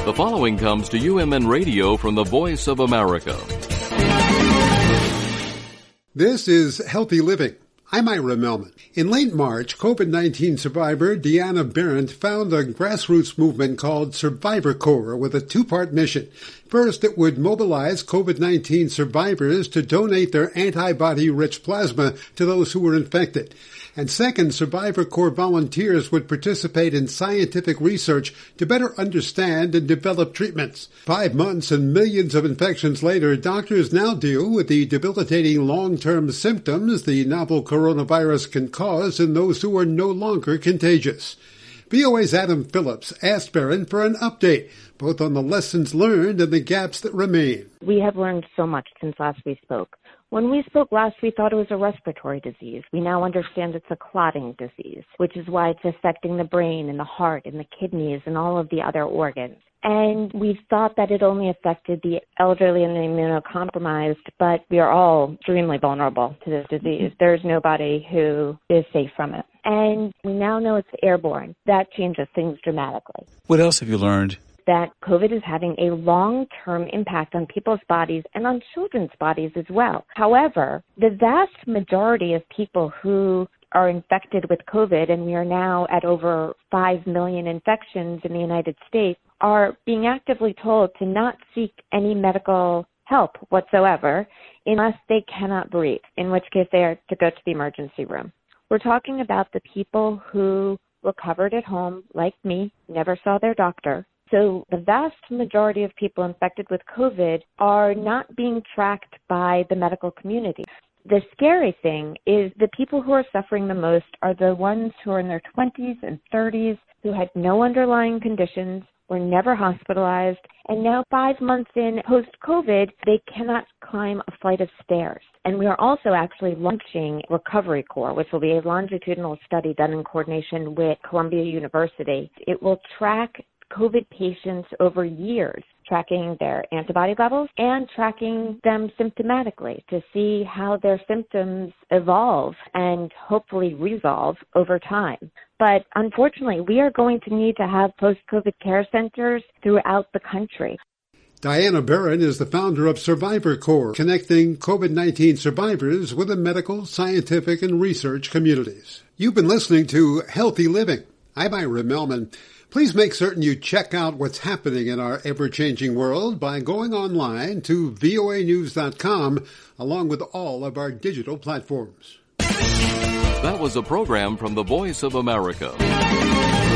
The following comes to UMN Radio from the Voice of America. This is Healthy Living. I'm Ira Melman. In late March, COVID-19 survivor Deanna Berendt found a grassroots movement called Survivor Corps with a two-part mission. First, it would mobilize COVID-19 survivors to donate their antibody-rich plasma to those who were infected. And second, Survivor Corps volunteers would participate in scientific research to better understand and develop treatments. 5 months and millions of infections later, doctors now deal with the debilitating long-term symptoms the novel coronavirus can cause in those who are no longer contagious. VOA's Adam Phillips asked Berendt for an update, both on the lessons learned and the gaps that remain. We have learned so much since last we spoke. When we spoke last, we thought it was a respiratory disease. We now understand it's a clotting disease, which is why it's affecting the brain and the heart and the kidneys and all of the other organs. And we thought that it only affected the elderly and the immunocompromised, but we are all extremely vulnerable to this disease. There's nobody who is safe from it. And we now know it's airborne. That changes things dramatically. What else have you learned? That COVID is having a long-term impact on people's bodies and on children's bodies as well. However, the vast majority of people who are infected with COVID, and we are now at over 5 million infections in the United States, are being actively told to not seek any medical help whatsoever unless they cannot breathe, in which case they are to go to the emergency room. We're talking about the people who recovered at home, like me, never saw their doctor. So the vast majority of people infected with COVID are not being tracked by the medical community. The scary thing is the people who are suffering the most are the ones who are in their 20s and 30s, who had no underlying conditions, were never hospitalized, and now 5 months in post-COVID, they cannot climb a flight of stairs. And we are also actually launching Recovery Corps, which will be a longitudinal study done in coordination with Columbia University. It will track COVID patients over years, tracking their antibody levels and tracking them symptomatically to see how their symptoms evolve and hopefully resolve over time. But unfortunately, we are going to need to have post-COVID care centers throughout the country. Deanna Berendt is the founder of Survivor Corps, connecting COVID-19 survivors with the medical, scientific, and research communities. You've been listening to Healthy Living. I'm Ira Melman. Please make certain you check out what's happening in our ever-changing world by going online to voanews.com, along with all of our digital platforms. That was a program from the Voice of America.